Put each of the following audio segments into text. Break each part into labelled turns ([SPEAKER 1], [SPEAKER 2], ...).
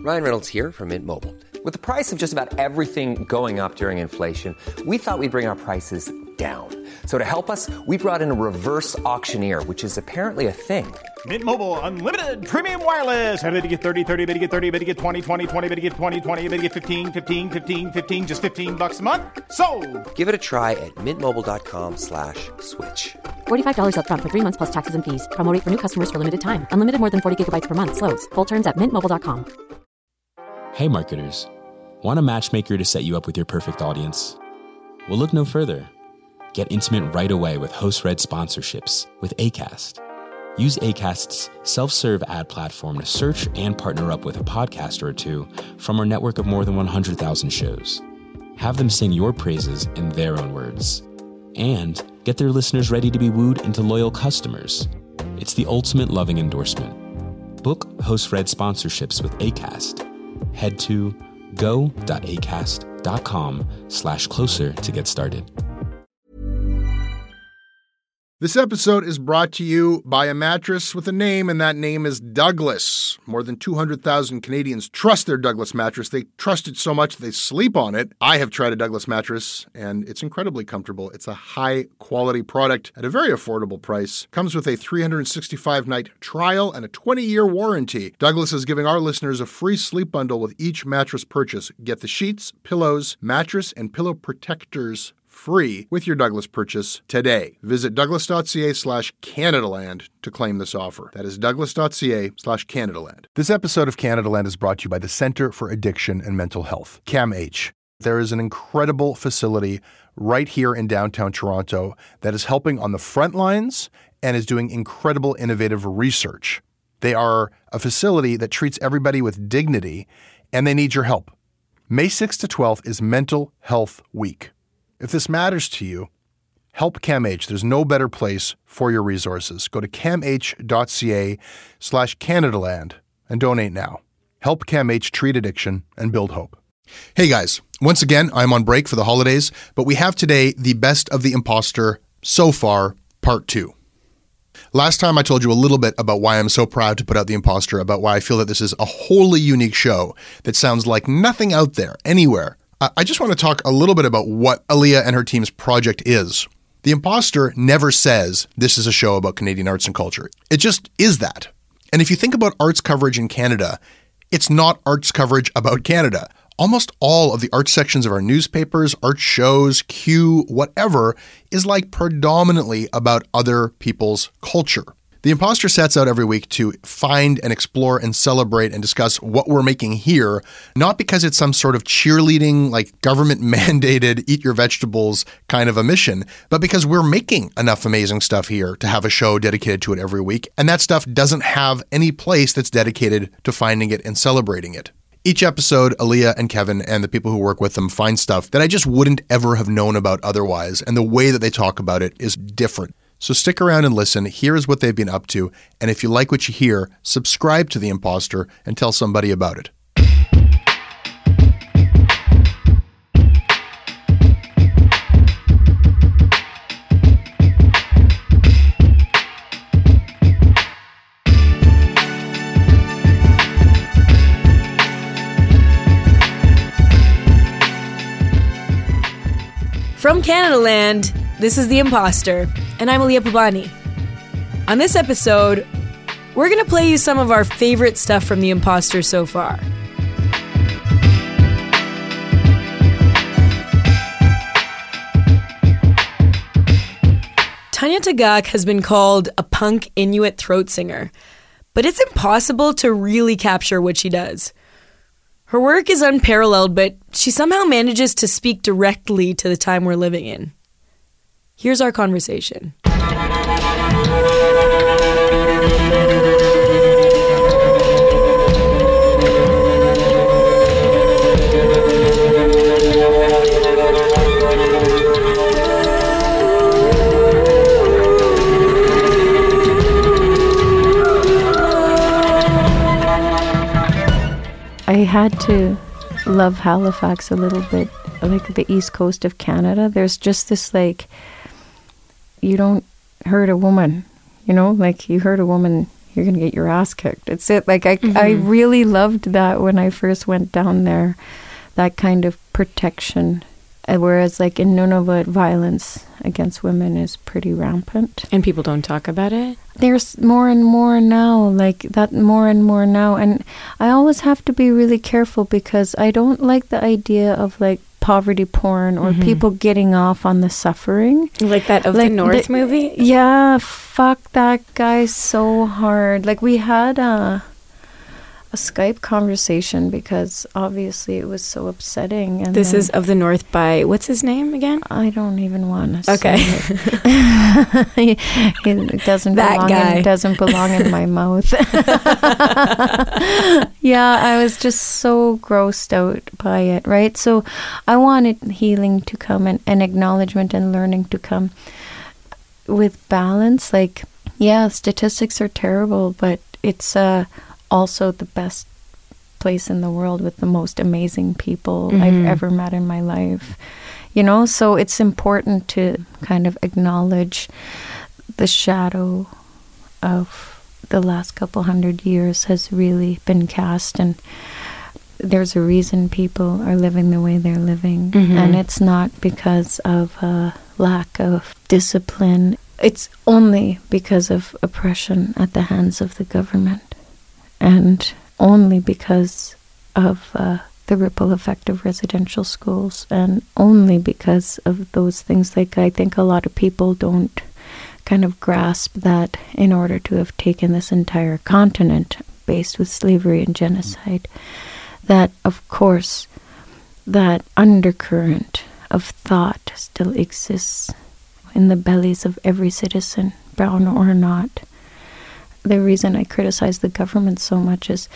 [SPEAKER 1] Ryan Reynolds here from Mint Mobile. With the price of just about everything going up during inflation, we thought we'd bring our prices down. So to help us, we brought in a reverse auctioneer, which is apparently a thing.
[SPEAKER 2] Mint Mobile Unlimited Premium Wireless. How to get 30, 30, bit to get 30, bit to get 20, 20, 20, bit to get 20, 20, bit to get 15, 15, 15, 15, just $15 a month? Sold!
[SPEAKER 1] Give it a try at mintmobile.com/switch.
[SPEAKER 3] $45 up front for 3 months plus taxes and fees. Promo rate for new customers for limited time. Unlimited more than 40 gigabytes per month. Slows full terms at mintmobile.com.
[SPEAKER 4] Hey marketers, want a matchmaker to set you up with your perfect audience? Well, look no further. Get intimate right away with host-read sponsorships with Acast. Use Acast's self-serve ad platform to search and partner up with a podcaster or two from our network of more than 100,000 shows. Have them sing your praises in their own words. And get their listeners ready to be wooed into loyal customers. It's the ultimate loving endorsement. Book host-read sponsorships with Acast. Head to go.acast.com/closer to get started.
[SPEAKER 5] This episode is brought to you by a mattress with a name, and that name is Douglas. More than 200,000 Canadians trust their Douglas mattress. They trust it so much they sleep on it. I have tried a Douglas mattress, and it's incredibly comfortable. It's a high-quality product at a very affordable price. Comes with a 365-night trial and a 20-year warranty. Douglas is giving our listeners a free sleep bundle with each mattress purchase. Get the sheets, pillows, mattress, and pillow protectors free with your Douglas purchase today. Visit douglas.ca/Canadaland to claim this offer. That is douglas.ca/Canadaland. This episode of Canadaland is brought to you by the Centre for Addiction and Mental Health, CAMH. There is an incredible facility right here in downtown Toronto that is helping on the front lines and is doing incredible innovative research. They are a facility that treats everybody with dignity, and they need your help. May 6th to 12th is Mental Health Week. If this matters to you, help CAMH. There's no better place for your resources. Go to camh.ca/Canadaland and donate now. Help CAMH treat addiction and build hope. Hey guys, once again, I'm on break for the holidays, but we have today the Best of the Imposter so far, part 2. Last time I told you a little bit about why I'm so proud to put out The Imposter, about why I feel that this is a wholly unique show that sounds like nothing out there, anywhere. I just want to talk a little bit about what Aaliyah and her team's project is. The Imposter never says this is a show about Canadian arts and culture. It just is that. And if you think about arts coverage in Canada, it's not arts coverage about Canada. Almost all of the arts sections of our newspapers, art shows, Q, whatever, is like predominantly about other people's culture. The Imposter sets out every week to find and explore and celebrate and discuss what we're making here, not because it's some sort of cheerleading, like government-mandated, eat your vegetables kind of a mission, but because we're making enough amazing stuff here to have a show dedicated to it every week, and that stuff doesn't have any place that's dedicated to finding it and celebrating it. Each episode, Aaliyah and Kevin and the people who work with them find stuff that I just wouldn't ever have known about otherwise, and the way that they talk about it is different. So stick around and listen. Here is what they've been up to. And if you like what you hear, subscribe to The Imposter and tell somebody about it.
[SPEAKER 6] From Canadaland, this is The Imposter, and I'm Aaliyah Pabani. On this episode, we're going to play you some of our favorite stuff from The Imposter so far. Tanya Tagaq has been called a punk Inuit throat singer, but it's impossible to really capture what she does. Her work is unparalleled, but she somehow manages to speak directly to the time we're living in. Here's our conversation.
[SPEAKER 7] I had to love Halifax a little bit, like the east coast of Canada. There's just this, like, you don't hurt a woman, you know, like you hurt a woman you're going to get your ass kicked. It's it. Like, I really loved that when I first went down there, that kind of protection. Whereas, like, in Nunavut, violence against women is pretty rampant.
[SPEAKER 6] And people don't talk about it?
[SPEAKER 7] There's more and more now, like that, more and more now. And I always have to be really careful because I don't like the idea of, like, poverty porn or people getting off on the suffering.
[SPEAKER 6] Like that of the North movie?
[SPEAKER 7] Yeah, fuck that guy so hard. Like, we had a Skype conversation because obviously it was so upsetting. And
[SPEAKER 6] this is Of the North by, what's his name again?
[SPEAKER 7] I don't even want to
[SPEAKER 6] okay.
[SPEAKER 7] say it. It doesn't
[SPEAKER 6] that
[SPEAKER 7] belong
[SPEAKER 6] guy.
[SPEAKER 7] Doesn't belong in my mouth. Yeah, I was just so grossed out by it, right? So I wanted healing to come and acknowledgement and learning to come with balance. Like, yeah, statistics are terrible, but it's also the best place in the world with the most amazing people I've ever met in my life. You know, so it's important to kind of acknowledge the shadow of the last couple 100 years has really been cast, and there's a reason people are living the way they're living. And it's not because of a lack of discipline. It's only because of oppression at the hands of the government. And only because of the ripple effect of residential schools, and only because of those things. Like, I think a lot of people don't kind of grasp that in order to have taken this entire continent based with slavery and genocide, that of course that undercurrent of thought still exists in the bellies of every citizen, brown or not. The reason I criticize the government so much is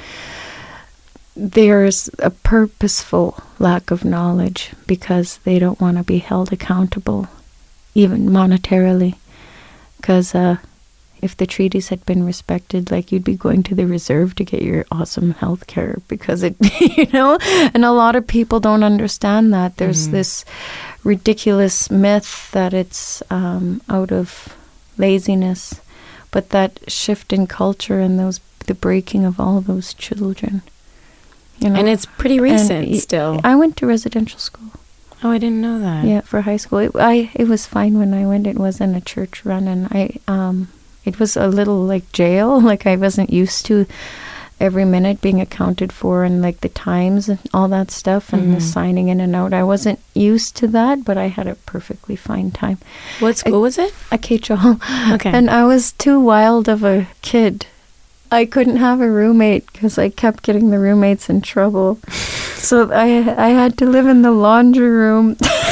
[SPEAKER 7] there's a purposeful lack of knowledge because they don't want to be held accountable, even monetarily. Because if the treaties had been respected, like, you'd be going to the reserve to get your awesome health care because it, you know, and a lot of people don't understand that. There's this ridiculous myth that it's out of laziness. But that shift in culture and the breaking of all those children, you know,
[SPEAKER 6] and it's pretty recent still.
[SPEAKER 7] I went to residential school.
[SPEAKER 6] Oh, I didn't know that.
[SPEAKER 7] Yeah, for high school, it was fine when I went. It wasn't a church run, and it was a little like jail. Like, I wasn't used to every minute being accounted for, and like the times and all that stuff, and the signing in and out. I wasn't used to that, but I had a perfectly fine time.
[SPEAKER 6] What school was it?
[SPEAKER 7] Akechel.
[SPEAKER 6] Okay.
[SPEAKER 7] And I was too wild of a kid. I couldn't have a roommate because I kept getting the roommates in trouble. So I had to live in the laundry room.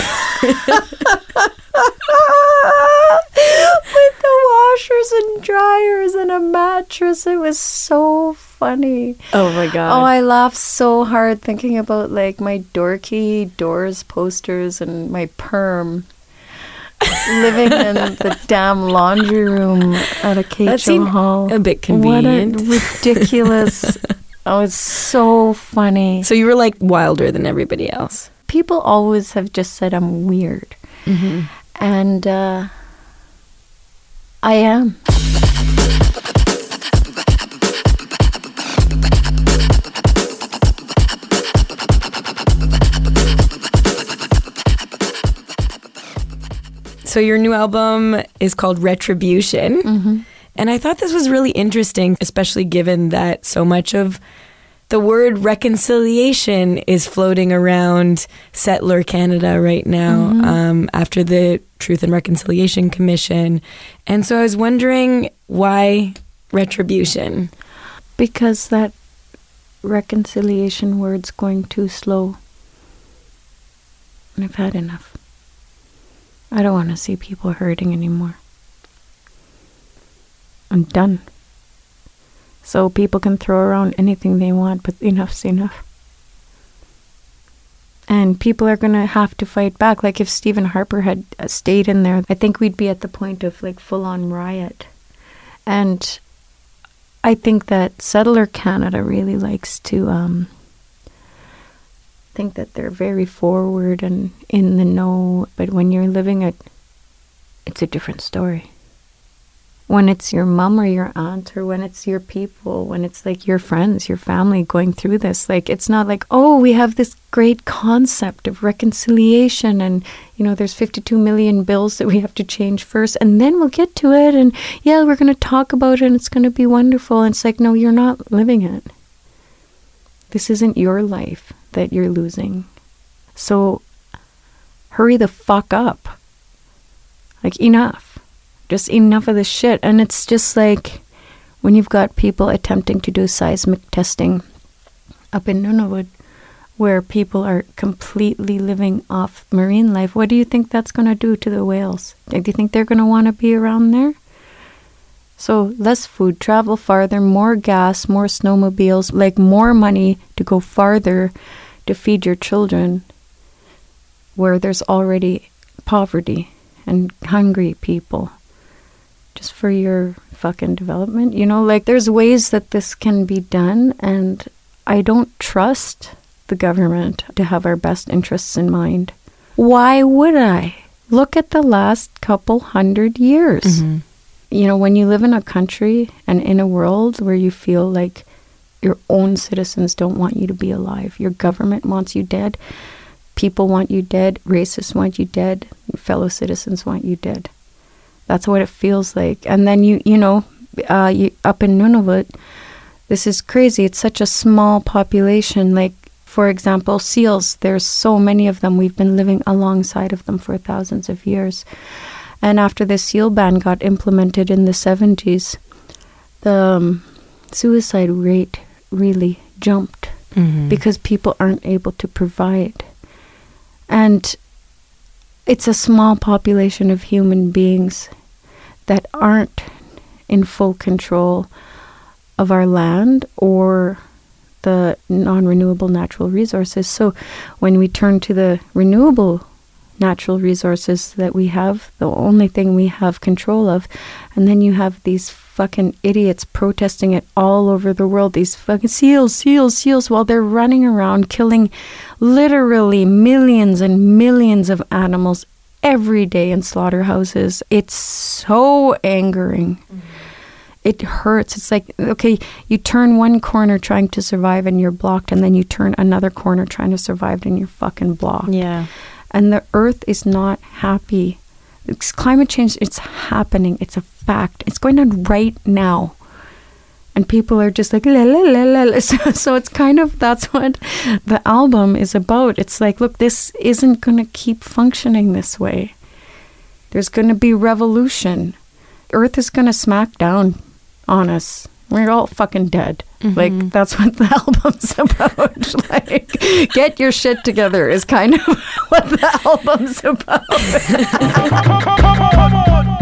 [SPEAKER 7] With the washers and dryers and a mattress. It was so funny.
[SPEAKER 6] Oh my God.
[SPEAKER 7] Oh, I laughed so hard thinking about, like, my dorky Doors posters and my perm living in the damn laundry room at Akechel Hall.
[SPEAKER 6] A bit convenient.
[SPEAKER 7] What a ridiculous. Oh, it's so funny.
[SPEAKER 6] So you were like wilder than everybody else.
[SPEAKER 7] People always have just said I'm weird. And I am.
[SPEAKER 6] So your new album is called Retribution. And I thought this was really interesting, especially given that so much of the word reconciliation is floating around settler Canada right now after the Truth and Reconciliation Commission. And so I was wondering, why retribution?
[SPEAKER 7] Because that reconciliation word's going too slow. And I've had enough. I don't want to see people hurting anymore. I'm done. So people can throw around anything they want, but enough's enough. And people are going to have to fight back. Like, if Stephen Harper had stayed in there, I think we'd be at the point of, like, full-on riot. And I think that settler Canada really likes to think that they're very forward and in the know. But when you're living it, it's a different story. when it's your mom or your aunt, or when it's your people, when it's like your friends, your family going through this. Like, it's not like, oh, we have this great concept of reconciliation and, you know, there's 52 million bills that we have to change first and then we'll get to it. And yeah, we're going to talk about it and it's going to be wonderful. And it's like, no, you're not living it. This isn't your life that you're losing. So hurry the fuck up. Like, enough. Just enough of this shit. And it's just like when you've got people attempting to do seismic testing up in Nunavut where people are completely living off marine life, what do you think that's going to do to the whales? Do you think they're going to want to be around there? So less food, travel farther, more gas, more snowmobiles, like more money to go farther to feed your children where there's already poverty and hungry people. Just for your fucking development. You know, like, there's ways that this can be done, and I don't trust the government to have our best interests in mind. Why would I? Look at the last couple 100 years. Mm-hmm. You know, when you live in a country and in a world where you feel like your own citizens don't want you to be alive, your government wants you dead, people want you dead, racists want you dead, your fellow citizens want you dead. That's what it feels like. And then you up in Nunavut, this is crazy. It's such a small population. Like, for example, seals, there's so many of them. We've been living alongside of them for thousands of years. And after the seal ban got implemented in the 70s, the suicide rate really jumped because people aren't able to provide. And it's a small population of human beings that aren't in full control of our land or the non-renewable natural resources. So when we turn to the renewable natural resources that we have, the only thing we have control of, and then you have these fucking idiots protesting it all over the world, these fucking seals, while they're running around killing literally millions and millions of animals every day in slaughterhouses. It's so angering. Mm-hmm. It hurts. It's like, okay, you turn one corner trying to survive and you're blocked, and then you turn another corner trying to survive and you're fucking blocked. Yeah. And the earth is not happy. It's climate change, it's happening. It's a fact. It's going on right now. And people are just like, la, la, la, la, la. So it's kind of, that's what the album is about. It's like, look, this isn't going to keep functioning this way. There's going to be revolution. Earth is going to smack down on us. We're all fucking dead. Mm-hmm. Like, that's what the album's about. Like, get your shit together is kind of what the album's about.
[SPEAKER 2] Come on.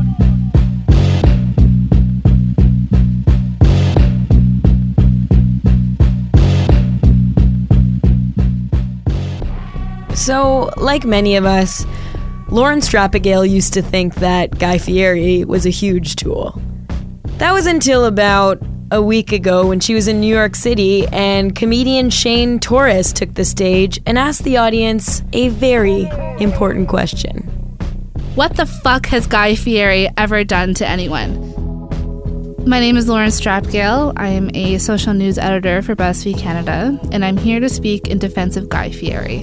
[SPEAKER 6] So, like many of us, Lauren Strappagale used to think that Guy Fieri was a huge tool. That was until about a week ago when she was in New York City and comedian Shane Torres took the stage and asked the audience a very important question.
[SPEAKER 8] What the fuck has Guy Fieri ever done to anyone? My name is Lauren Strappagale. I am a social news editor for BuzzFeed Canada, and I'm here to speak in defense of Guy Fieri.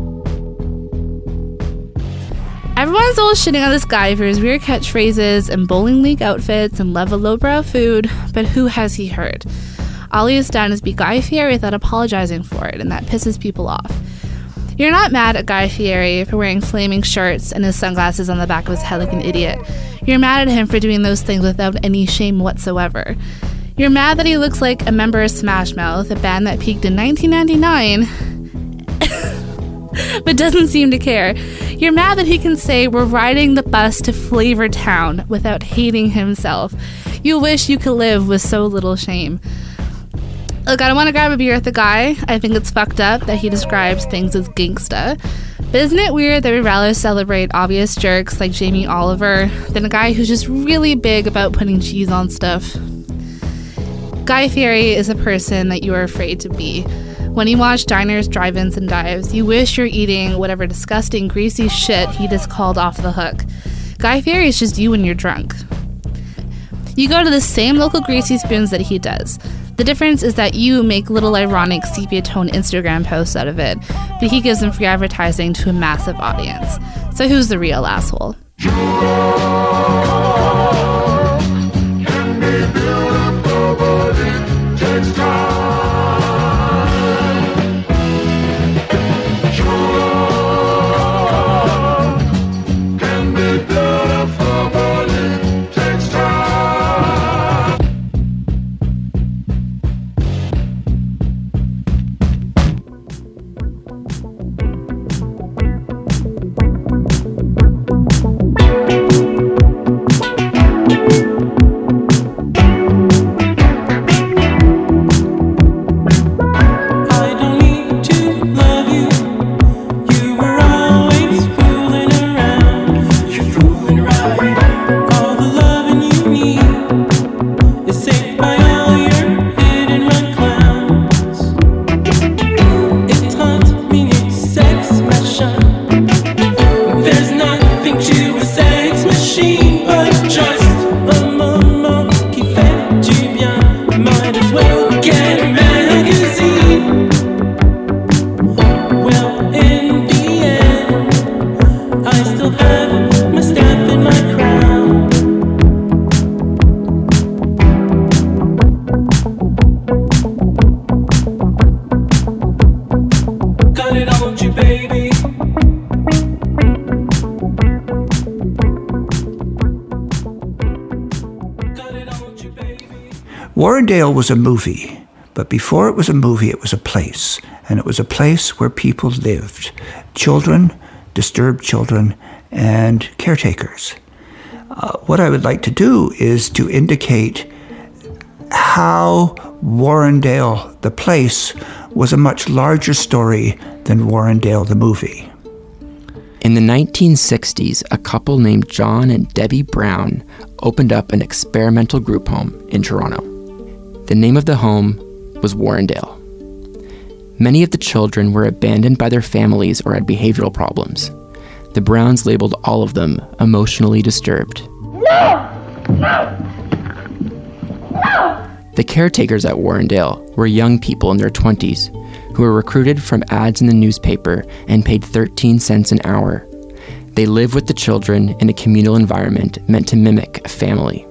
[SPEAKER 8] Everyone's always shitting on this guy for his weird catchphrases and bowling league outfits and love of lowbrow food, but who has he hurt? All he has done is be Guy Fieri without apologizing for it, and that pisses people off. You're not mad at Guy Fieri for wearing flaming shirts and his sunglasses on the back of his head like an idiot. You're mad at him for doing those things without any shame whatsoever. You're mad that he looks like a member of Smash Mouth, a band that peaked in 1999, but doesn't seem to care. You're mad that he can say we're riding the bus to Flavor Town without hating himself. You wish you could live with so little shame. Look, I don't want to grab a beer with the guy. I think it's fucked up that he describes things as gangsta. But isn't it weird that we'd rather celebrate obvious jerks like Jamie Oliver than a guy who's just really big about putting cheese on stuff? Guy Fieri is a person that you are afraid to be. When you watch diners, drive-ins, and dives, you wish you're eating whatever disgusting, greasy shit he just called off the hook. Guy Fieri is just you when you're drunk. You go to the same local Greasy Spoons that he does. The difference is that you make little ironic sepia tone Instagram posts out of it, but he gives them free advertising to a massive audience. So who's the real asshole?
[SPEAKER 9] Warrendale was a movie, but before it was a movie, it was a place. And it was a place where people lived. Children, disturbed children, and caretakers. What I would like to do is to indicate how Warrendale, the place, was a much larger story than Warrendale, the movie.
[SPEAKER 10] In the 1960s, a couple named John and Debbie Brown opened up an experimental group home in Toronto. The name of the home was Warrendale. Many of the children were abandoned by their families or had behavioral problems. The Browns labeled all of them emotionally disturbed. No! No! No! The caretakers at Warrendale were young people in their 20s who were recruited from ads in the newspaper and paid 13 cents an hour. They live with the children in a communal environment meant to mimic a family.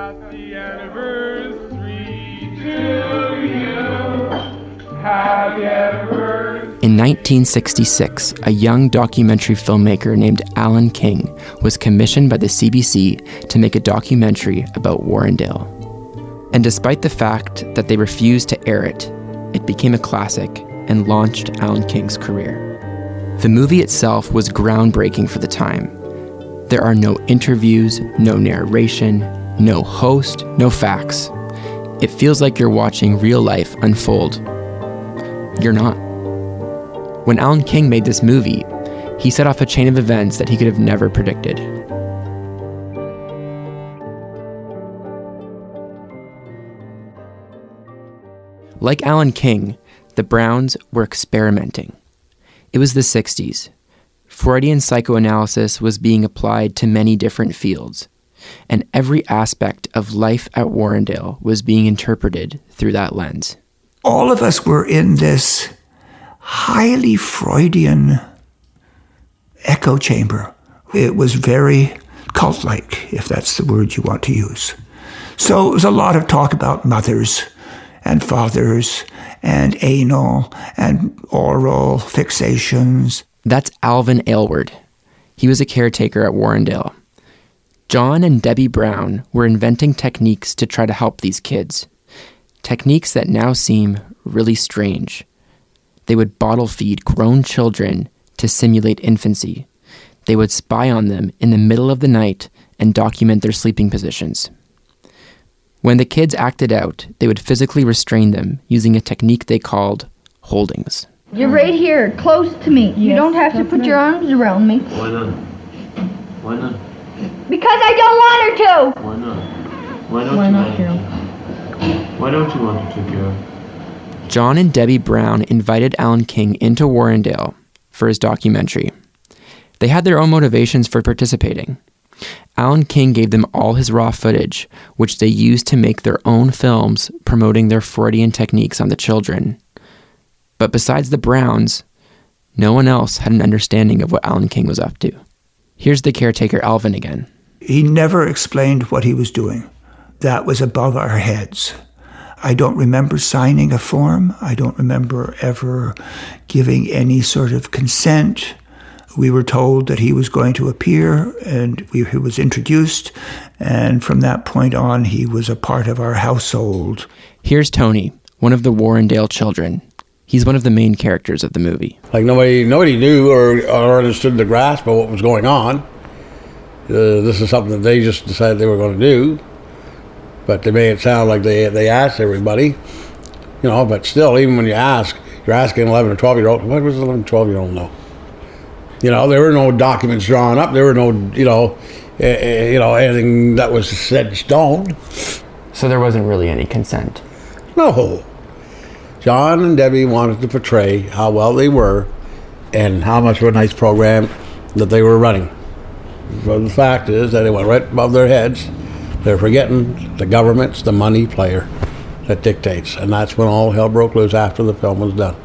[SPEAKER 10] In 1966, a young documentary filmmaker named Alan King was commissioned by the CBC to make a documentary about Warrendale. And despite the fact that they refused to air it, it became a classic and launched Alan King's career. The movie itself was groundbreaking for the time. There are no interviews, no narration, no host, no facts. It feels like you're watching real life unfold. You're not. When Alan King made this movie, he set off a chain of events that he could have never predicted. Like Alan King, the Browns were experimenting. It was the 60s. Freudian psychoanalysis was being applied to many different fields, and every aspect of life at Warrendale was being interpreted through that lens.
[SPEAKER 9] All of us were in this highly Freudian echo chamber. It was very cult-like, if that's the word you want to use. So it was a lot of talk about mothers and fathers and anal and oral fixations.
[SPEAKER 10] That's Alvin Aylward. He was a caretaker at Warrendale. John and Debbie Brown were inventing techniques to try to help these kids. Techniques that now seem really strange. They would bottle feed grown children to simulate infancy. They would spy on them in the middle of the night and document their sleeping positions. When the kids acted out, they would physically restrain them using a technique they called holdings.
[SPEAKER 11] You're right here, close to me. You don't have to put your arms around me.
[SPEAKER 12] Why not? Why not?
[SPEAKER 11] Because I don't want her to.
[SPEAKER 12] Why not? Why not, Carol? Why don't you want to, Carol?
[SPEAKER 10] John and Debbie Brown invited Alan King into Warrendale for his documentary. They had their own motivations for participating. Alan King gave them all his raw footage, which they used to make their own films promoting their Freudian techniques on the children. But besides the Browns, no one else had an understanding of what Alan King was up to. Here's the caretaker, Alvin, again.
[SPEAKER 9] He never explained what he was doing. That was above our heads. I don't remember signing a form. I don't remember ever giving any sort of consent. We were told that he was going to appear, and he was introduced, and from that point on, he was a part of our household.
[SPEAKER 10] Here's Tony, one of the Warrendale children. He's one of the main characters of the movie.
[SPEAKER 13] Like nobody knew or understood the grasp of what was going on. This is something that they just decided they were going to do, but they made it sound like they asked everybody, but still, even when you ask, you're asking an 11 or 12-year-old, what was an 11 or 12-year-old know? There were no documents drawn up. There were no, anything that was set in stone.
[SPEAKER 10] So there wasn't really any consent?
[SPEAKER 13] No. John and Debbie wanted to portray how well they were and how much of a nice program that they were running. But the fact is that it went right above their heads. They're forgetting the government's the money player that dictates. And that's when all hell broke loose after the film was done.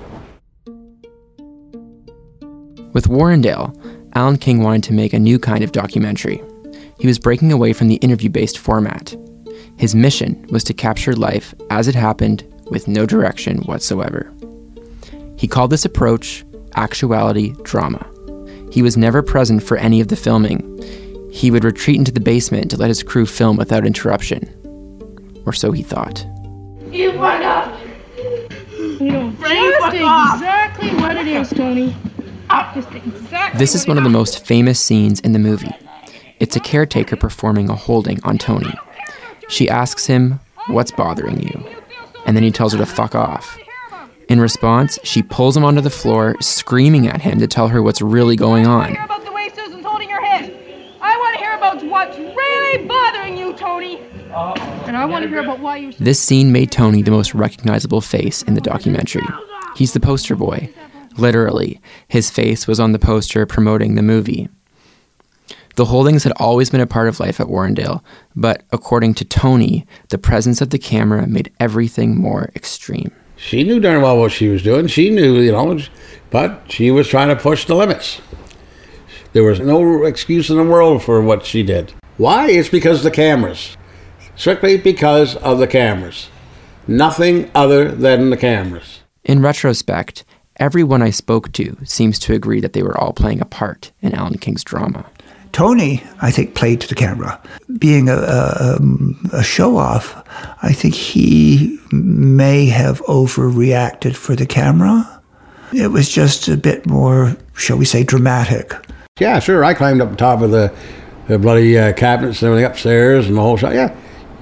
[SPEAKER 10] With Warrendale, Alan King wanted to make a new kind of documentary. He was breaking away from the interview-based format. His mission was to capture life as it happened with no direction whatsoever. He called this approach actuality drama. He was never present for any of the filming. He would retreat into the basement to let his crew film without interruption. Or so he thought.
[SPEAKER 11] You fuck off!
[SPEAKER 14] Just exactly what it is, Tony. Just exactly.
[SPEAKER 10] This is one of the most famous scenes in the movie. It's a caretaker performing a holding on Tony. She asks him, "What's bothering you?" And then he tells her to fuck off. In response, she pulls him onto the floor, screaming at him to tell her what's really going on.
[SPEAKER 14] I want to hear about the way Susan's holding your head. I want to hear about what's really bothering you, Tony. And I want to hear about why you're...
[SPEAKER 10] This scene made Tony the most recognizable face in the documentary. He's the poster boy. Literally, his face was on the poster promoting the movie. The holdings had always been a part of life at Warrendale, but according to Tony, the presence of the camera made everything more extreme.
[SPEAKER 13] She knew darn well what she was doing. She knew, but she was trying to push the limits. There was no excuse in the world for what she did. Why? It's because of the cameras. Strictly because of the cameras. Nothing other than the cameras.
[SPEAKER 10] In retrospect, everyone I spoke to seems to agree that they were all playing a part in Alan King's drama.
[SPEAKER 9] Tony, I think, played to the camera. Being a show-off, I think he may have overreacted for the camera. It was just a bit more, shall we say, dramatic.
[SPEAKER 13] Yeah, sure. I climbed up on top of the bloody cabinets and everything upstairs and the whole shot. Yeah,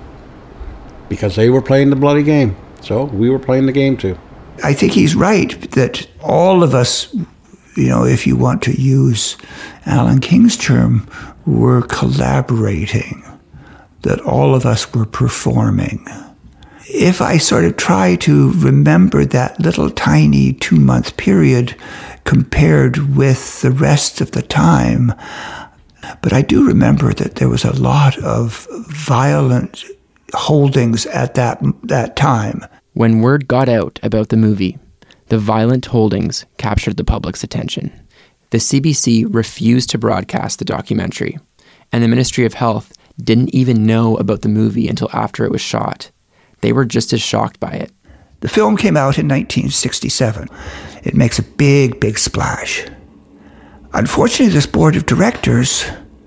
[SPEAKER 13] because they were playing the bloody game. So we were playing the game too.
[SPEAKER 9] I think he's right that all of us, if you want to use Alan King's term, were collaborating, that all of us were performing. If I sort of try to remember that little tiny 2-month period compared with the rest of the time, but I do remember that there was a lot of violent holdings at that time.
[SPEAKER 10] When word got out about the movie, the violent holdings captured the public's attention. The CBC refused to broadcast the documentary, and the Ministry of Health didn't even know about the movie until after it was shot. They were just as shocked by it.
[SPEAKER 9] The film came out in 1967. It makes a big, big splash. Unfortunately, this board of directors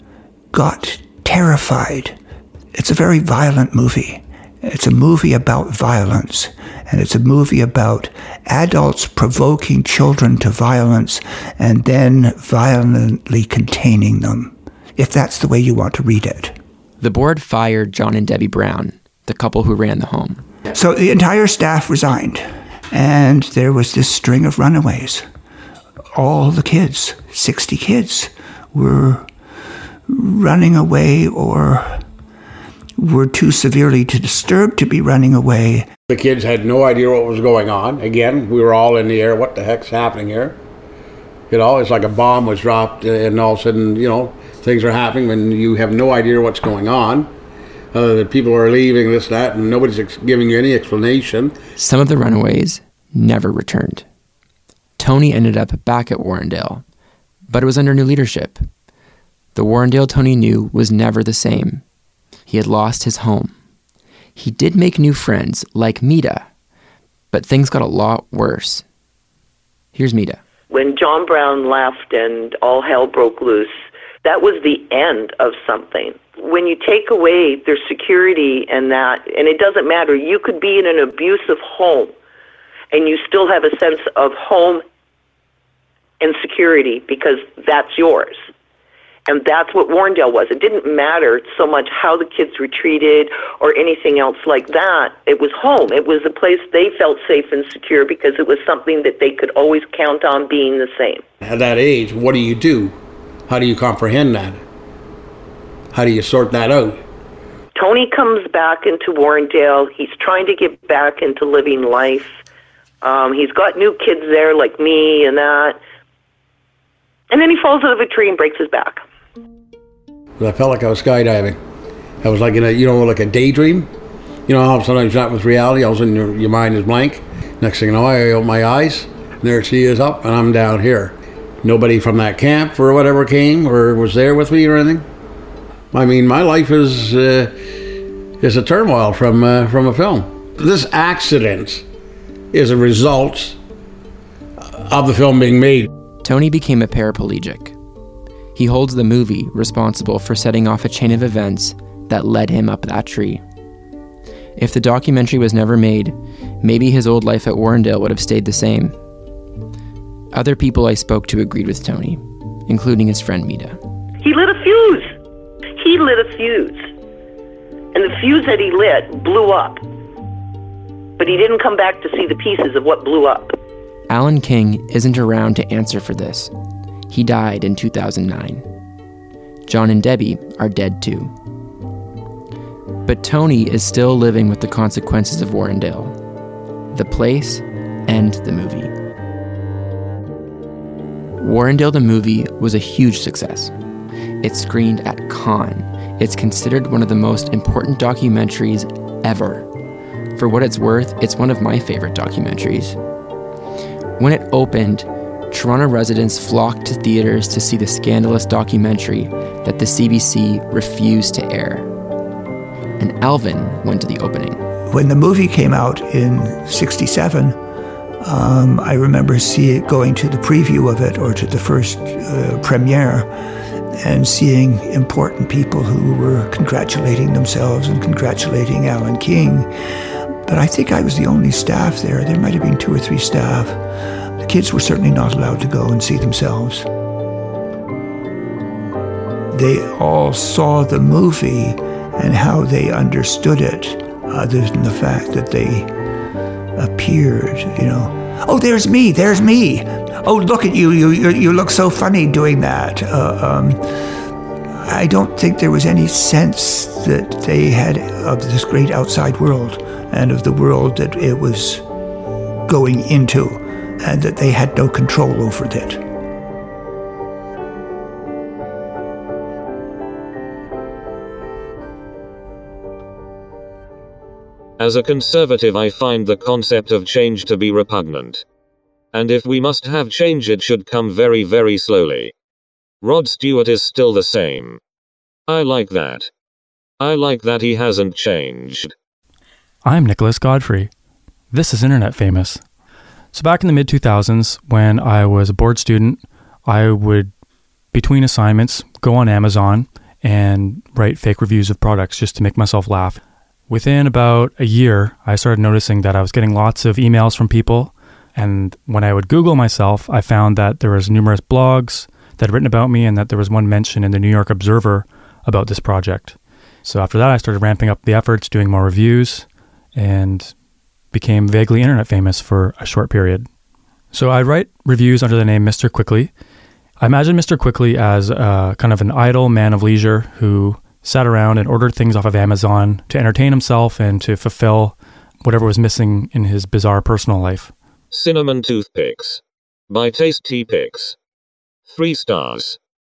[SPEAKER 9] got terrified. It's a very violent movie. It's a movie about violence, and it's a movie about adults provoking children to violence and then violently containing them, if that's the way you want to read it.
[SPEAKER 10] The board fired John and Debbie Brown, the couple who ran the home.
[SPEAKER 9] So the entire staff resigned, and there was this string of runaways. All the kids, 60 kids, were running away or were too severely disturbed to be running away.
[SPEAKER 13] The kids had no idea what was going on. Again, we were all in the air. What the heck's happening here? It's like a bomb was dropped and all of a sudden, things things are happening when you have no idea what's going on. That people are leaving, this, that, and nobody's giving you any explanation.
[SPEAKER 10] Some of the runaways never returned. Tony ended up back at Warrendale, but it was under new leadership. The Warrendale Tony knew was never the same. He had lost his home. He did make new friends, like Mita, but things got a lot worse. Here's Mita.
[SPEAKER 15] When John Brown left and all hell broke loose, that was the end of something. When you take away their security and that, and it doesn't matter, you could be in an abusive home and you still have a sense of home and security because that's yours. And that's what Warrendale was. It didn't matter so much how the kids were treated or anything else like that. It was home. It was a place they felt safe and secure because it was something that they could always count on being the same.
[SPEAKER 13] At that age, what do you do? How do you comprehend that? How do you sort that out?
[SPEAKER 15] Tony comes back into Warrendale. He's trying to get back into living life. He's got new kids there like me and that. And then he falls out of a tree and breaks his back.
[SPEAKER 13] I felt like I was skydiving. I was like in a, like a daydream. You know how sometimes you're not with reality, all of a sudden your mind is blank. Next thing you know, I open my eyes, and there she is up, and I'm down here. Nobody from that camp or whatever came or was there with me or anything. I mean, my life is a turmoil from a film. This accident is a result of the film being made.
[SPEAKER 10] Tony became a paraplegic. He holds the movie responsible for setting off a chain of events that led him up that tree. If the documentary was never made, maybe his old life at Warrendale would have stayed the same. Other people I spoke to agreed with Tony, including his friend Mita.
[SPEAKER 15] He lit a fuse. And the fuse that he lit blew up. But he didn't come back to see the pieces of what blew up.
[SPEAKER 10] Alan King isn't around to answer for this. He died in 2009. John and Debbie are dead too. But Tony is still living with the consequences of Warrendale, the place and the movie. Warrendale the movie was a huge success. It screened at Cannes. It's considered one of the most important documentaries ever. For what it's worth, it's one of my favorite documentaries. When it opened, Toronto residents flocked to theaters to see the scandalous documentary that the CBC refused to air. And Alvin went to the opening.
[SPEAKER 9] When the movie came out in '67, I remember going to the preview of it or to the first premiere and seeing important people who were congratulating themselves and congratulating Alan King. But I think I was the only staff there. There might have been 2 or 3 staff. The kids were certainly not allowed to go and see themselves. They all saw the movie and how they understood it, other than the fact that they appeared, Oh, there's me. Oh, look at you. You look so funny doing that. I don't think there was any sense that they had of this great outside world and of the world that it was going into, and that they had no control over it.
[SPEAKER 16] As a conservative, I find the concept of change to be repugnant. And if we must have change, it should come very, very slowly. Rod Stewart is still the same. I like that. I like that he hasn't changed.
[SPEAKER 17] I'm Nicholas Godfrey. This is Internet Famous. So back in the mid-2000s, when I was a board student, I would, between assignments, go on Amazon and write fake reviews of products just to make myself laugh. Within about a year, I started noticing that I was getting lots of emails from people, and when I would Google myself, I found that there was numerous blogs that had written about me and that there was one mention in the New York Observer about this project. So after that, I started ramping up the efforts, doing more reviews, and became vaguely internet famous for a short period. So I write reviews under the name Mr. Quickly. I imagine Mr. Quickly as kind of an idle man of leisure who sat around and ordered things off of Amazon to entertain himself and to fulfill whatever was missing in his bizarre personal life.
[SPEAKER 16] Cinnamon toothpicks. By Tasty Picks. 3 stars.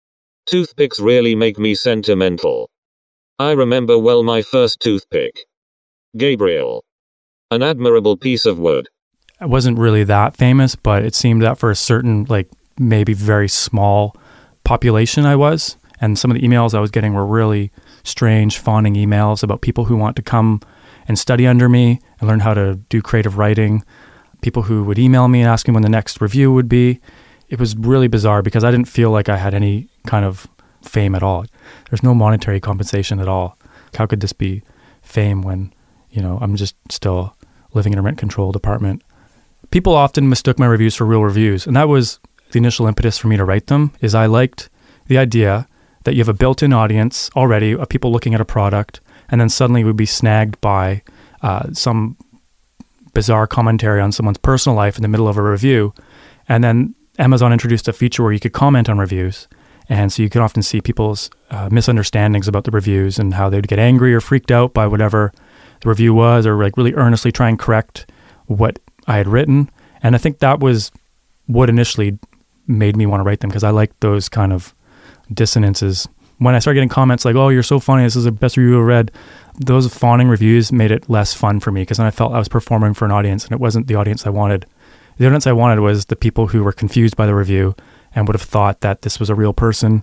[SPEAKER 16] Toothpicks really make me sentimental. I remember well my first toothpick. Gabriel. An admirable piece of wood.
[SPEAKER 17] I wasn't really that famous, but it seemed that for a certain, like, maybe very small population I was. And some of the emails I was getting were really strange, fawning emails about people who want to come and study under me and learn how to do creative writing. People who would email me and ask me when the next review would be. It was really bizarre because I didn't feel like I had any kind of fame at all. There's no monetary compensation at all. How could this be fame when, I'm just still living in a rent-controlled apartment? People often mistook my reviews for real reviews, and that was the initial impetus for me to write them, is I liked the idea that you have a built-in audience already of people looking at a product, and then suddenly would be snagged by some bizarre commentary on someone's personal life in the middle of a review. And then Amazon introduced a feature where you could comment on reviews. And so you can often see people's misunderstandings about the reviews and how they'd get angry or freaked out by whatever the review was, or like really earnestly try and correct what I had written. And I think that was what initially made me want to write them, because I liked those kind of dissonances. When I started getting comments like, "Oh, you're so funny, this is the best review I've read," those fawning reviews made it less fun for me, because then I felt I was performing for an audience and it wasn't the audience I wanted. The audience I wanted was the people who were confused by the review and would have thought that this was a real person,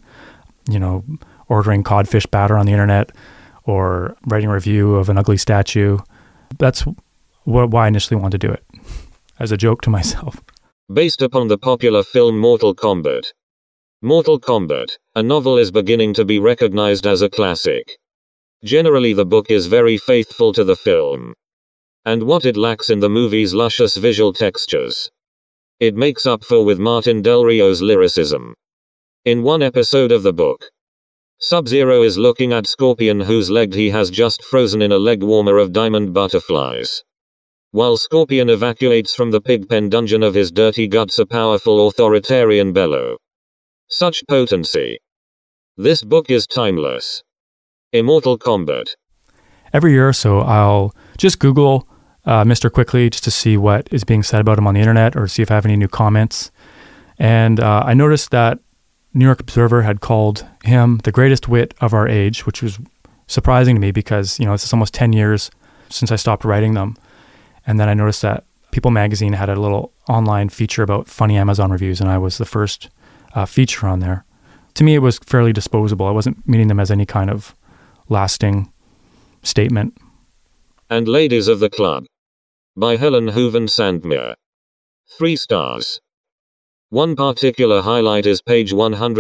[SPEAKER 17] ordering codfish batter on the internet or writing a review of an ugly statue. That's why I initially wanted to do it, as a joke to myself.
[SPEAKER 16] Based upon the popular film Mortal Kombat. Mortal Kombat, a novel, is beginning to be recognized as a classic. Generally, the book is very faithful to the film. And what it lacks in the movie's luscious visual textures, it makes up for with Martin Del Rio's lyricism. In one episode of the book, Sub-Zero is looking at Scorpion, whose leg he has just frozen in a leg warmer of diamond butterflies. While Scorpion evacuates from the pigpen dungeon of his dirty guts a powerful authoritarian bellow. Such potency. This book is timeless. Immortal Kombat.
[SPEAKER 17] Every year or so, I'll just Google Mr. Quickly just to see what is being said about him on the internet, or see if I have any new comments. And I noticed that New York Observer had called him the greatest wit of our age, which was surprising to me because, it's almost 10 years since I stopped writing them. And then I noticed that People Magazine had a little online feature about funny Amazon reviews, and I was the first feature on there. To me, it was fairly disposable. I wasn't meaning them as any kind of lasting statement.
[SPEAKER 16] And Ladies of the Club. By Helen Hooven Sandmere. 3 stars. One particular highlight is page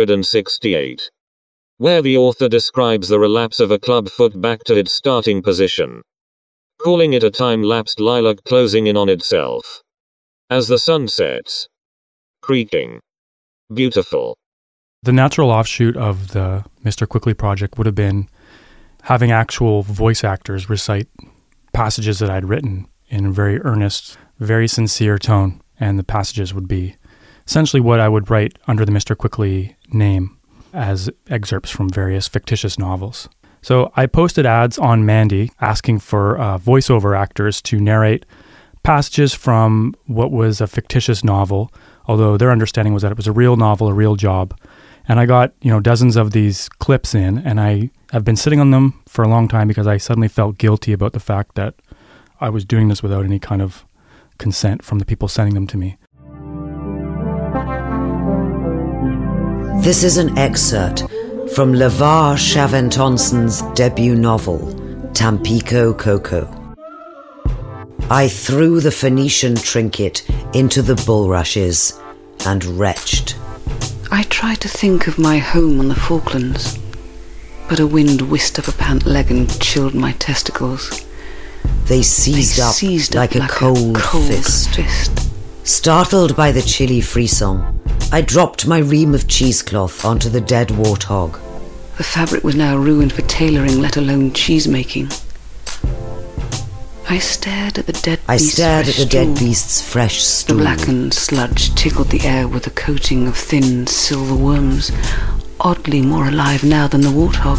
[SPEAKER 16] 168, where the author describes the relapse of a club foot back to its starting position, calling it a time-lapsed lilac closing in on itself. As the sun sets. Creaking. Beautiful.
[SPEAKER 17] The natural offshoot of the Mr. Quickly project would have been having actual voice actors recite passages that I'd written in a very earnest, very sincere tone, and the passages would be essentially what I would write under the Mr. Quickly name as excerpts from various fictitious novels. So I posted ads on Mandy asking for voiceover actors to narrate passages from what was a fictitious novel, although their understanding was that it was a real novel, a real job. And I got, dozens of these clips in, and I have been sitting on them for a long time because I suddenly felt guilty about the fact that I was doing this without any kind of consent from the people sending them to me.
[SPEAKER 18] This is an excerpt from LeVar Chaventonson's debut novel, Tampico Coco. I threw the Phoenician trinket into the bulrushes and retched.
[SPEAKER 19] I tried to think of my home on the Falklands, but a wind whisked up a pant leg and chilled my testicles.
[SPEAKER 18] They seized up like a cold fist. Startled by the chilly frisson, I dropped my ream of cheesecloth onto the dead warthog.
[SPEAKER 19] The fabric was now ruined for tailoring, let alone cheese-making. I stared at the dead beast's fresh stool.
[SPEAKER 18] The
[SPEAKER 19] blackened sludge tickled the air with a coating of thin silver worms, oddly more alive now than the warthog.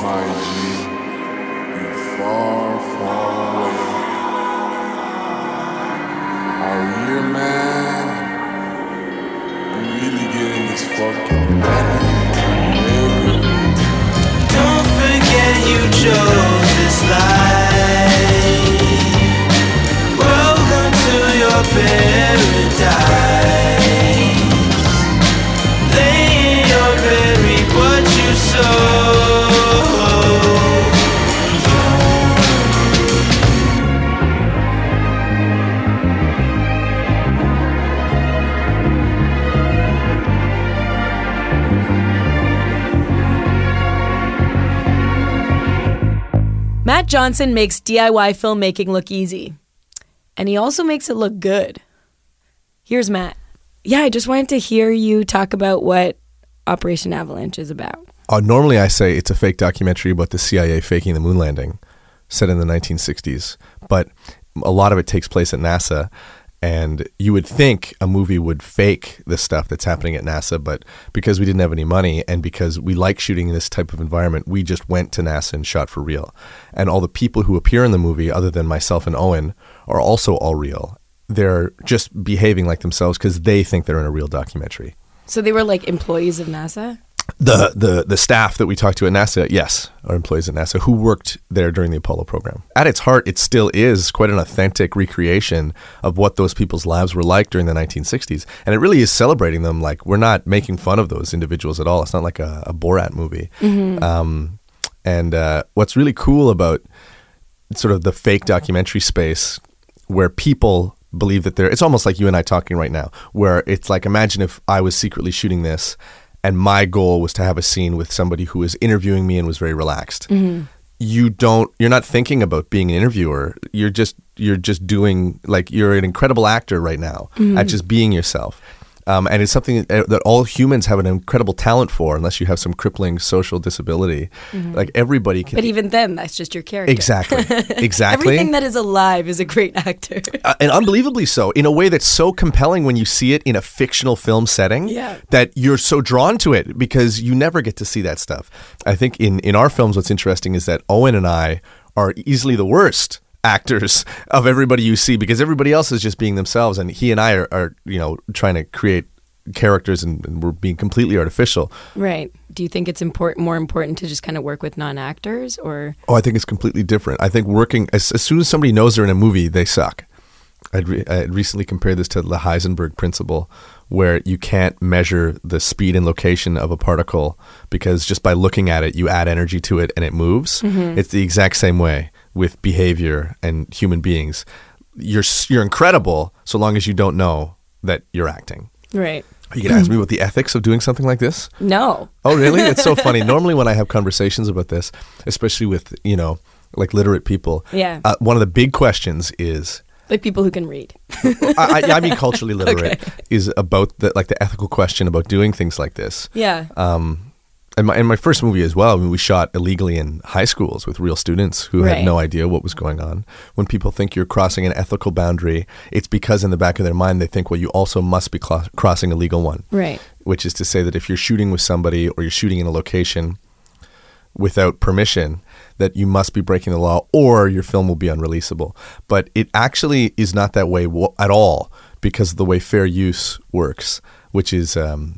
[SPEAKER 20] my G, you far, far away. Are you, man? We really getting this fucking money,
[SPEAKER 21] don't forget you chose this life. Welcome to your paradise. Lay in your bed, reap what you sow.
[SPEAKER 6] Matt Johnson makes DIY filmmaking look easy. And he also makes it look good. Here's Matt. Yeah, I just wanted to hear you talk about what Operation Avalanche is about.
[SPEAKER 5] Normally I say it's a fake documentary about the CIA faking the moon landing, set in the 1960s. But a lot of it takes place at NASA. And you would think a movie would fake the stuff that's happening at NASA, but because we didn't have any money and because we like shooting in this type of environment, we just went to NASA and shot for real. And all the people who appear in the movie, other than myself and Owen, are also all real. They're just behaving like themselves because they think they're in a real documentary.
[SPEAKER 6] So they were like employees of NASA?
[SPEAKER 5] The staff that we talked to at NASA, yes, are employees at NASA who worked there during the Apollo program. At its heart, it still is quite an authentic recreation of what those people's lives were like during the 1960s. And it really is celebrating them. Like, we're not making fun of those individuals at all. It's not like a Borat movie. Mm-hmm. And what's really cool about sort of the fake documentary space where people believe that it's almost like you and I talking right now, where it's like, imagine if I was secretly shooting this and my goal was to have a scene with somebody who was interviewing me and was very relaxed. Mm-hmm. You're not thinking about being an interviewer. You're just doing, like, you're an incredible actor right now at just being yourself. And it's something that all humans have an incredible talent for, unless you have some crippling social disability. Mm-hmm. Like, everybody can.
[SPEAKER 6] But even then, that's just your character.
[SPEAKER 5] Exactly.
[SPEAKER 6] Everything that is alive is a great actor.
[SPEAKER 5] And unbelievably so, in a way that's so compelling when you see it in a fictional film setting, that you're so drawn to it because you never get to see that stuff. I think in our films, what's interesting is that Owen and I are easily the worst actors of everybody you see because everybody else is just being themselves, and he and I are trying to create characters and we're being completely artificial.
[SPEAKER 6] Right. Do you think it's more important to just kind of work with non-actors, or?
[SPEAKER 5] Oh, I think it's completely different. I think working as soon as somebody knows they're in a movie, they suck. I recently compared this to the Heisenberg principle, where you can't measure the speed and location of a particle because just by looking at it, you add energy to it and it moves. Mm-hmm. It's the exact same way with behavior and human beings. You're incredible so long as you don't know that you're acting.
[SPEAKER 6] Right.
[SPEAKER 5] Are you going to ask me about the ethics of doing something like this?
[SPEAKER 6] No.
[SPEAKER 5] Oh, really? It's so funny. Normally when I have conversations about this, especially with, like literate people, one of the big questions is...
[SPEAKER 6] Like people who can read.
[SPEAKER 5] I mean culturally literate, is about the ethical question about doing things like this.
[SPEAKER 6] Yeah.
[SPEAKER 5] And my first movie as well, I mean, we shot illegally in high schools with real students who had no idea what was going on. When people think you're crossing an ethical boundary, it's because in the back of their mind they think, well, you also must be crossing a legal one.
[SPEAKER 6] Right.
[SPEAKER 5] Which is to say that if you're shooting with somebody or you're shooting in a location without permission, that you must be breaking the law or your film will be unreleasable. But it actually is not that way at all because of the way fair use works, which is...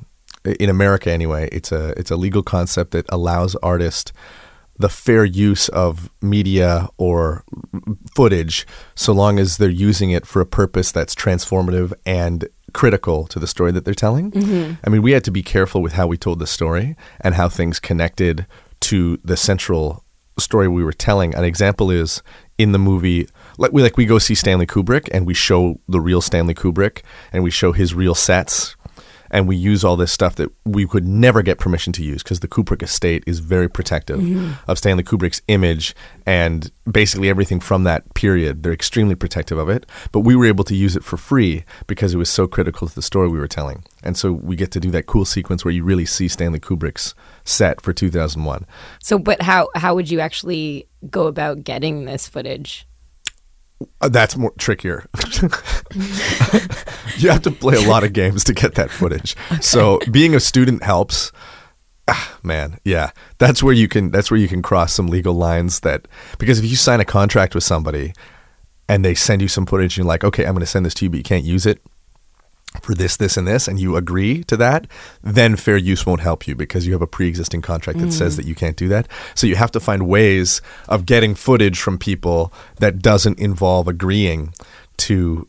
[SPEAKER 5] in America anyway, it's a legal concept that allows artists the fair use of media or footage so long as they're using it for a purpose that's transformative and critical to the story that they're telling. Mm-hmm. I mean, we had to be careful with how we told the story and how things connected to the central story we were telling. An example is in the movie, we go see Stanley Kubrick and we show the real Stanley Kubrick and we show his real sets. And we use all this stuff that we could never get permission to use because the Kubrick estate is very protective of Stanley Kubrick's image and basically everything from that period. They're extremely protective of it. But we were able to use it for free because it was so critical to the story we were telling. And so we get to do that cool sequence where you really see Stanley Kubrick's set for 2001.
[SPEAKER 6] So, but how would you actually go about getting this footage?
[SPEAKER 5] That's more trickier. You have to play a lot of games to get that footage. Okay. So being a student helps.
[SPEAKER 1] Man, yeah, that's where you can cross some legal lines. Because if you sign a contract with somebody and they send you some footage and you're like, okay, I'm going to send this to you, but you can't use it for this, this, and this, and you agree to that, then fair use won't help you because you have a pre-existing contract that says that you can't do that. So you have to find ways of getting footage from people that doesn't involve agreeing to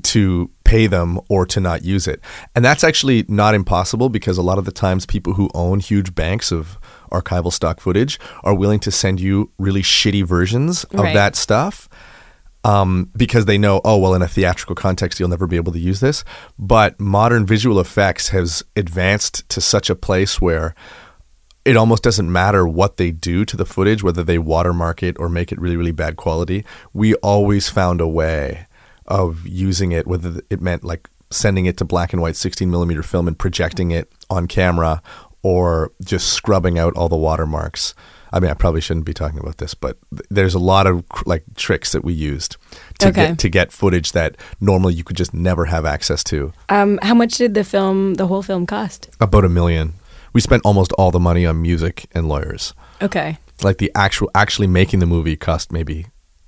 [SPEAKER 1] pay them or to not use it. And that's actually not impossible because a lot of the times people who own huge banks of archival stock footage are willing to send you really shitty versions of that stuff because they know, oh, well, in a theatrical context, you'll never be able to use this. But modern visual effects has advanced to such a place where it almost doesn't matter what they do to the footage, whether they watermark it or make it really, really bad quality. We always found a way of using it, whether it meant like sending it to black and white 16 millimeter film and projecting it on camera or just scrubbing out all the watermarks. I mean, I probably shouldn't be talking about this, but there's a lot of like tricks that we used to get footage that normally you could just never have access to.
[SPEAKER 6] How much did the whole film cost?
[SPEAKER 1] About $1 million. We spent almost all the money on music and lawyers.
[SPEAKER 6] Okay.
[SPEAKER 1] Like the actually making the movie cost maybe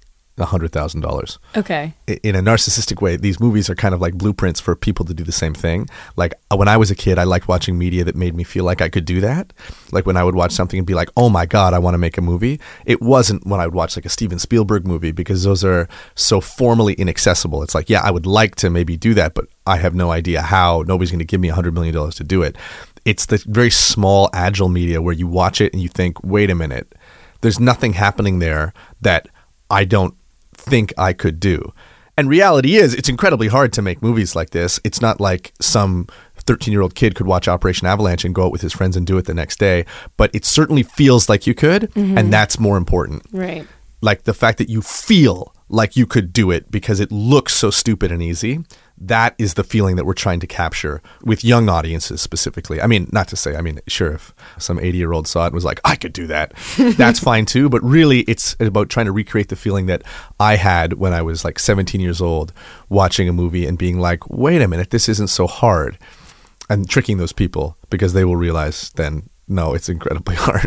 [SPEAKER 1] $100,000.
[SPEAKER 6] Okay.
[SPEAKER 1] In a narcissistic way, these movies are kind of like blueprints for people to do the same thing. Like when I was a kid, I liked watching media that made me feel like I could do that. Like when I would watch something and be like, oh my God, I want to make a movie. It wasn't when I would watch like a Steven Spielberg movie because those are so formally inaccessible. It's like, yeah, I would like to maybe do that, but I have no idea how. Nobody's going to give me $100 million to do it. It's the very small, agile media where you watch it and you think, wait a minute, there's nothing happening there that I don't think I could do. And reality is, it's incredibly hard to make movies like this. It's not like some 13-year-old kid could watch Operation Avalanche and go out with his friends and do it the next day. But it certainly feels like you could, and that's more important.
[SPEAKER 6] Right.
[SPEAKER 1] Like the fact that you feel like you could do it because it looks so stupid and easy. That is the feeling that we're trying to capture with young audiences specifically. I mean, not to say, sure, if some 80-year-old saw it and was like, I could do that, that's fine too. But really, it's about trying to recreate the feeling that I had when I was like 17 years old watching a movie and being like, wait a minute, this isn't so hard. And tricking those people because they will realize then, no, it's incredibly hard.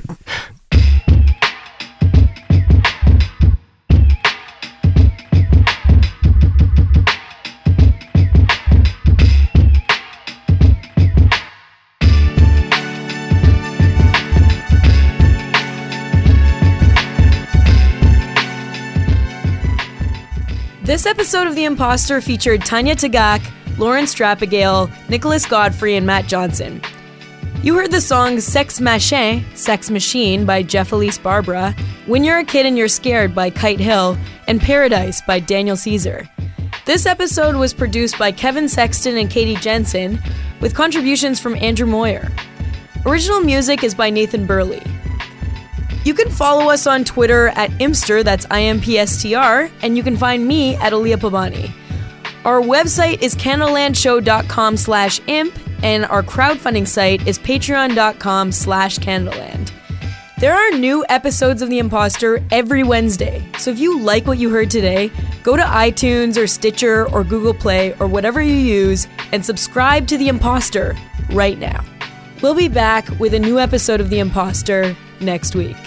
[SPEAKER 6] This episode of The Imposter featured Tanya Tagaq, Lauren Strappagale, Nicholas Godfrey, and Matt Johnson. You heard the songs Sex Machin, Sex Machine by Jeff Elise Barbara, When You're a Kid and You're Scared by Kite Hill, and Paradise by Daniel Caesar. This episode was produced by Kevin Sexton and Katie Jensen, with contributions from Andrew Moyer. Original music is by Nathan Burley. You can follow us on Twitter at Impster, that's IMPSTR, and you can find me at Aaliyah Pabani. Our website is CanadaLandShow.com/imp, and our crowdfunding site is Patreon.com/Canadaland. There are new episodes of The Imposter every Wednesday, so if you like what you heard today, go to iTunes or Stitcher or Google Play or whatever you use and subscribe to The Imposter right now. We'll be back with a new episode of The Imposter next week.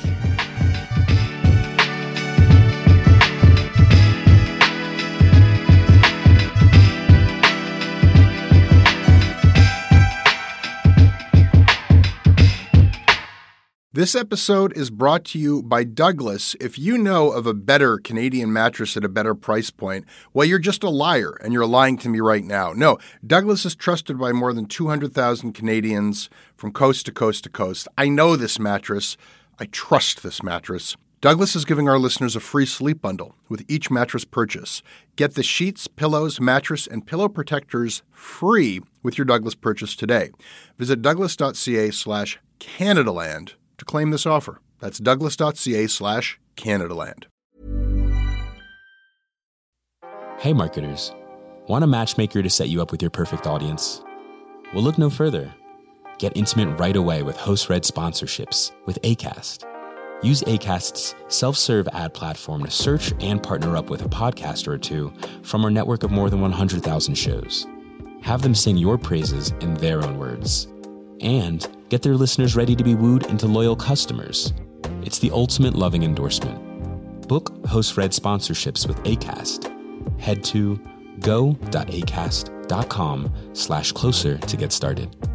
[SPEAKER 5] This episode is brought to you by Douglas. If you know of a better Canadian mattress at a better price point, well, you're just a liar, and you're lying to me right now. No, Douglas is trusted by more than 200,000 Canadians from coast to coast to coast. I know this mattress. I trust this mattress. Douglas is giving our listeners a free sleep bundle with each mattress purchase. Get the sheets, pillows, mattress, and pillow protectors free with your Douglas purchase today. Visit douglas.ca/Canadaland to claim this offer. That's douglas.ca/Canadaland.
[SPEAKER 4] Hey marketers, want a matchmaker to set you up with your perfect audience? Well, look no further. Get intimate right away with host-read sponsorships with Acast. Use Acast's self-serve ad platform to search and partner up with a podcaster or two from our network of more than 100,000 shows. Have them sing your praises in their own words. And get their listeners ready to be wooed into loyal customers. It's the ultimate loving endorsement. Book Host Red sponsorships with ACAST. Head to go.acast.com/closer to get started.